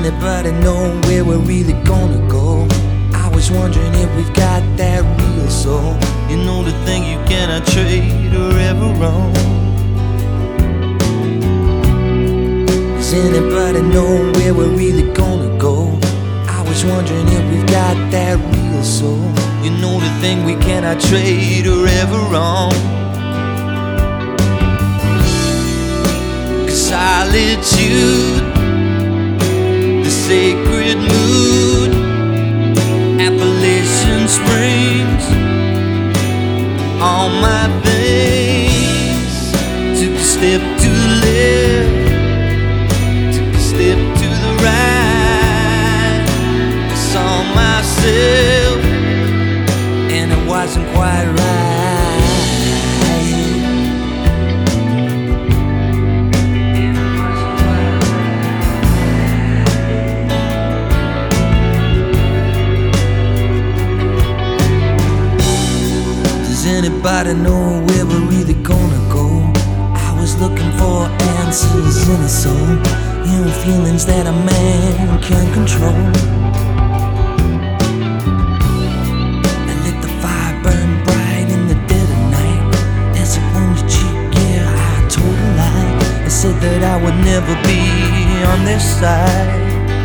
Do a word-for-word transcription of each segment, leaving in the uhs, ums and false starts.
anybody know where we're really gonna go? I was wondering if we've got that real soul. You know, the thing you cannot trade or ever own. Does anybody know where we're really gonna go? I was wondering if we've got that real soul. You know, the thing we cannot trade or ever own. Solitude, the sacred mood, Appalachian Springs, all my things. Took a step to the left, took a step to the right. I saw myself, and it wasn't quite right. Anybody know where we're really gonna go? I was looking for answers in a soul, you know, feelings that a man can't control. I let the fire burn bright in the dead of night. As a wounded cheek, yeah, I told a lie. I said that I would never be on their side.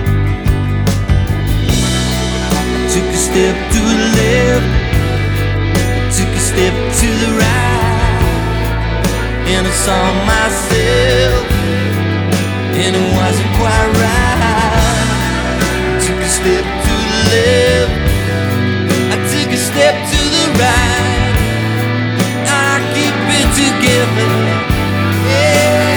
I took a step to the left, took a step to the right, and I saw myself, and it wasn't quite right. Took a step to the left, I took a step to the right. I keep it together, yeah.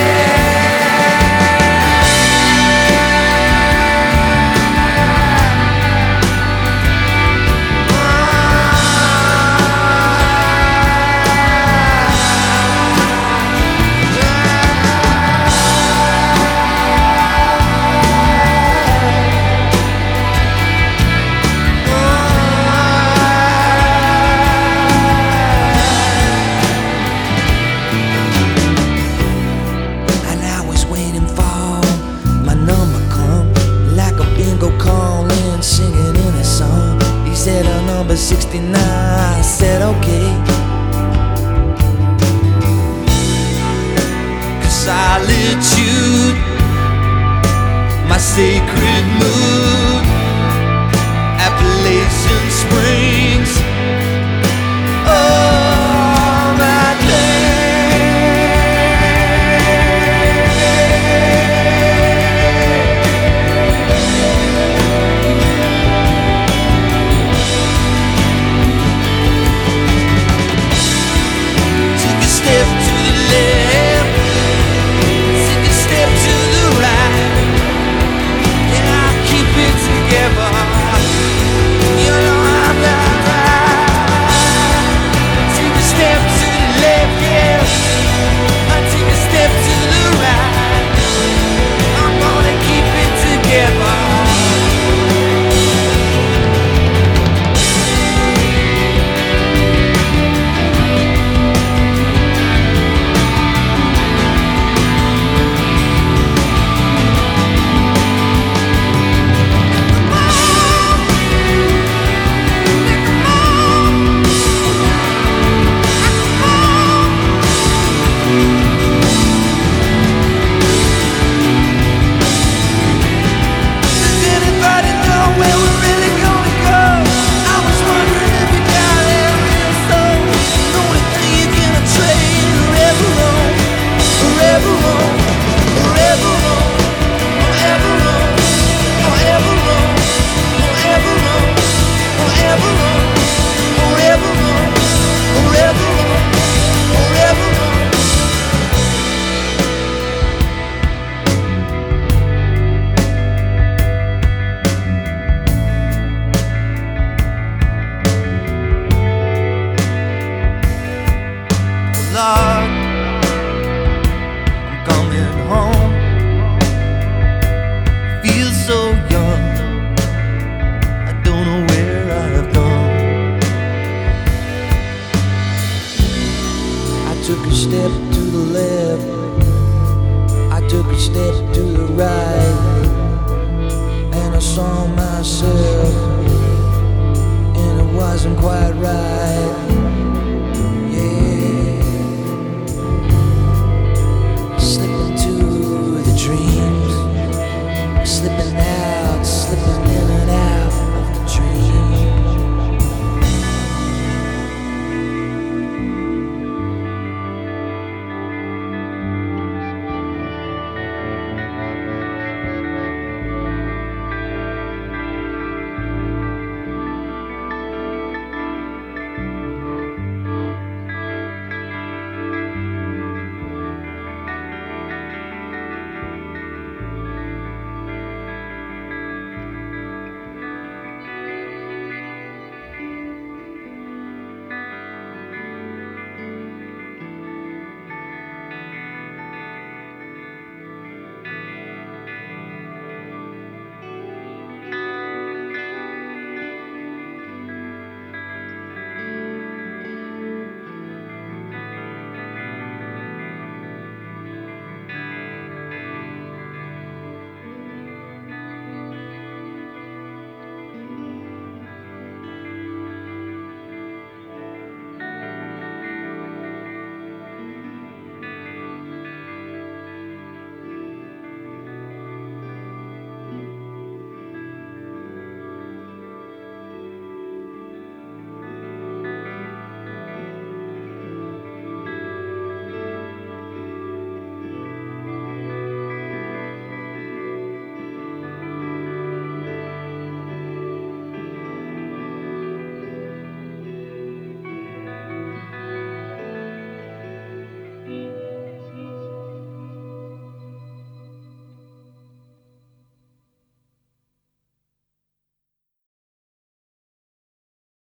Number sixty-nine, I said okay. Solitude, my sacred mood, Appalachian Springs, all my it's myself.